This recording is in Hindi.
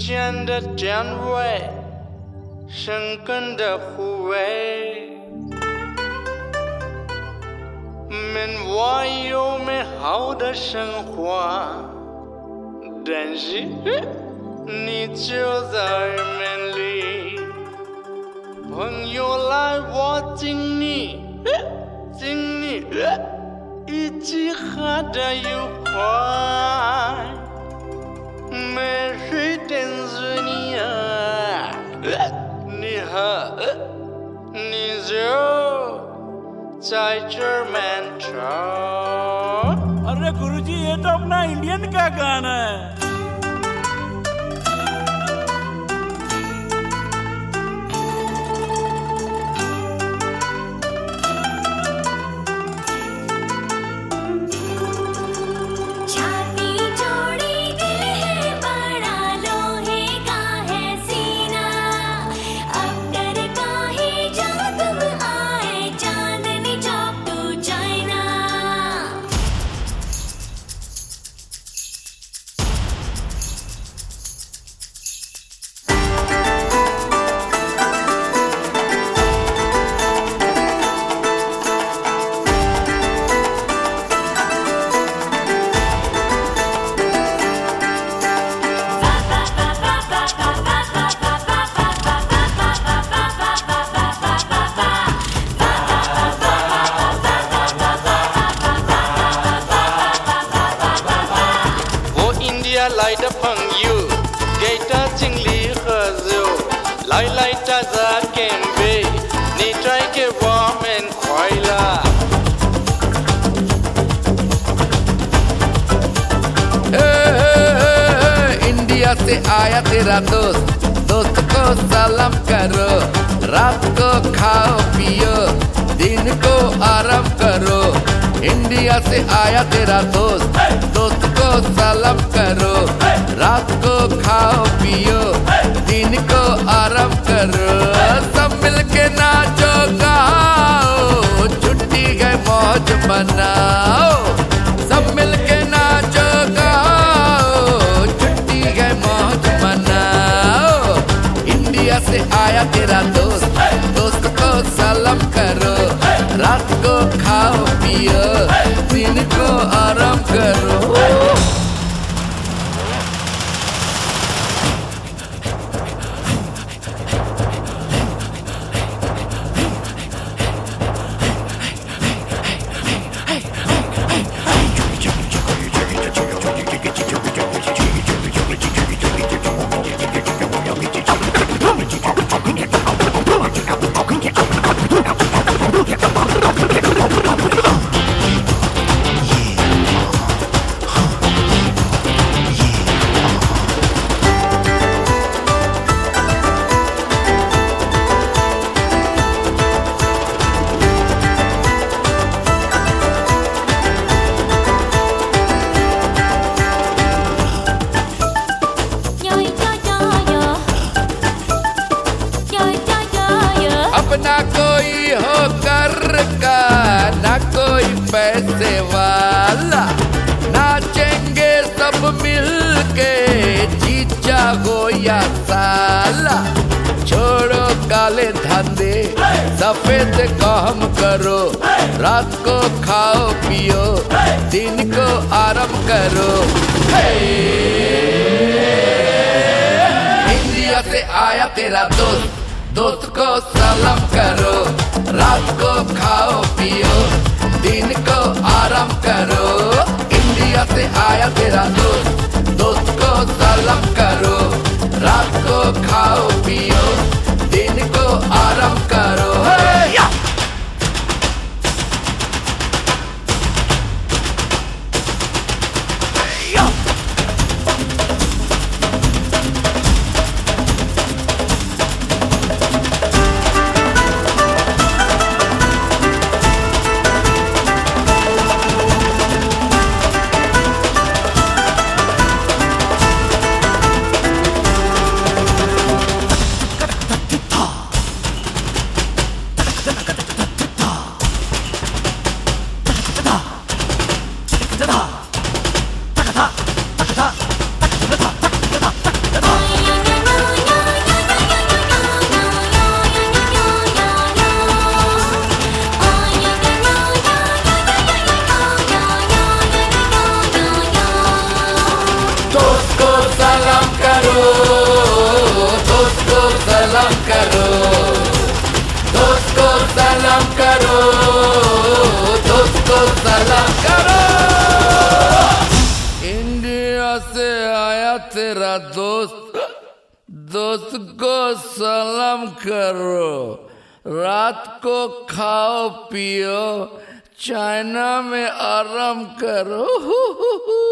间的点位，生根的护卫。我有美好的生活，但是你就在门里。朋友来，我敬你，一起喝得愉快。没谁等着你啊，你喝，你就在这漫长。 अरे गुरुजी ये तो अपना इंडियन का गाना है। 来的朋友，给他经历喝酒，来大家干杯，你带给我们快乐。 इंडिया से आया तेरा दोस्त को सलाम करो, रात को खाओ पियो, दिन को आराम करो। इंडिया से आया तेरा दोस्त को सलाम करो, रात को खाओ पियो, दिन को आराम करो। सब मिलके नाचो गाओ, छुट्टी है मौज मनाओ। सब मिलके नाचो गाओ, छुट्टी है मौज मनाओ। इंडिया से आया तेरा दोस्त को सलाम करो, रात को खाओ पियो, दिन को आराम करो। ना कोई हो कर का, ना कोई पैसे वाला, नाचेंगे सब मिलके, जीजा हो या साला। छोड़ो काले धंधे, सफेद काम करो, रात को खाओ पियो, दिन को आराम करो। इंडिया से आया तेरा दोस्त को सलाम करो, रात को खाओ पियो, दिन को आराम करो। इंडिया से आया तेरा दोस्त को सलाम करो, रात को खाओ पियो, दिन को आराम करो। तेरा दोस्त, दोस्त को सलाम करो, रात को खाओ पियो, चाइना में आराम करो।